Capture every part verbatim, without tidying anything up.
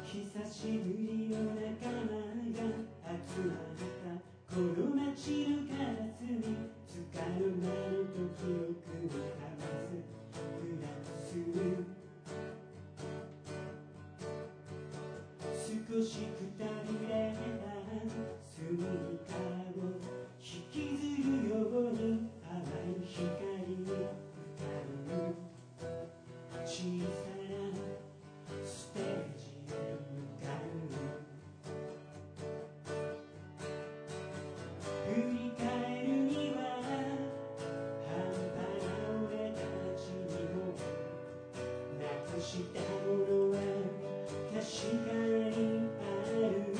久しぶりの仲間が集まったこの街の片隅、つかの間の時を組み交わすフランス、少しくたびれたスニーカーを引きずるように淡い光に浮かぶ小さなステージへ向かう。振り返るには半端な俺たちにもなくしたものは確かにある。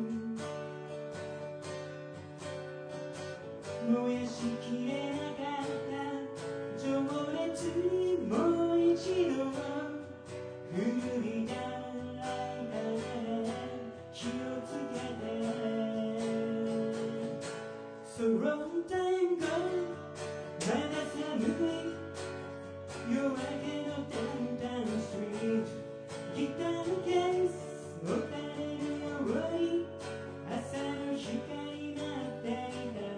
燃やしきれなかった情熱にもう一度古いライターで火をつけて So long time ago まだ寒い夜明けのダウンタウンストリート、ギターのケース持たれるように朝の光待っていた。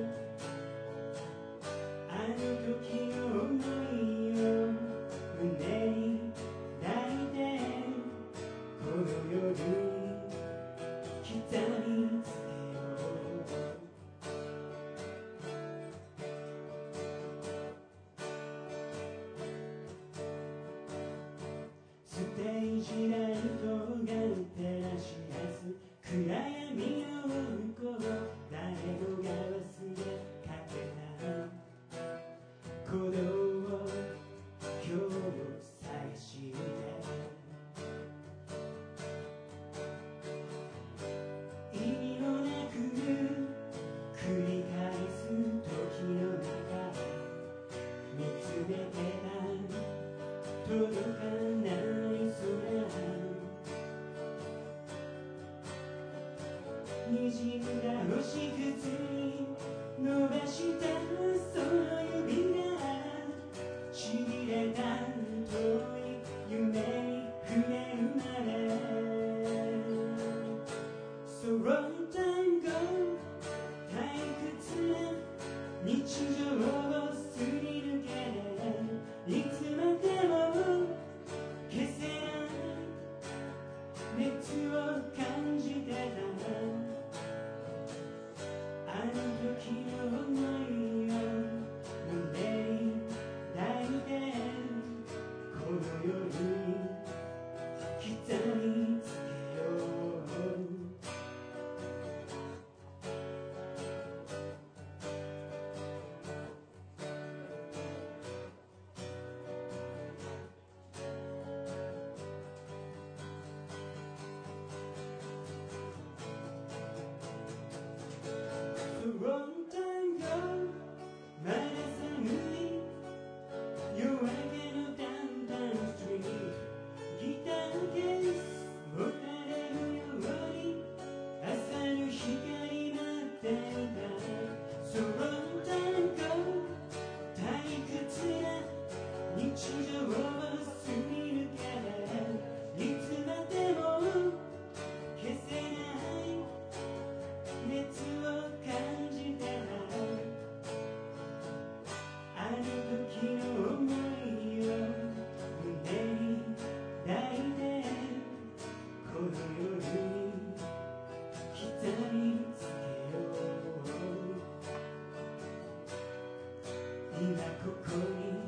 あの時の想いを胸に抱いてこの夜に刻みつけよう。ステージライトが照らし出す暗闇の向こう、誰もが忘れかけた鼓動を今日も探して意味もなく繰り返す時の中見つめてた届かない空、滲んだ星屑に伸ばしたその指がちぎれた遠い夢に触れるまで So long time ago 退屈な日常をすり抜けていつまでも消せない熱を感じてた。あの時の想いを胸に抱いてこの夜に刻みつけよう。So long time ago まだ寒い夜明けのダウンタウンストリート、ギターケース持たれるように朝の光待っていた。 So long time ago 退屈な日常をすり抜けていつまでも消せない熱を感じてた。あの時の想いを胸に抱いてこの夜に刻みつけよう。今ここに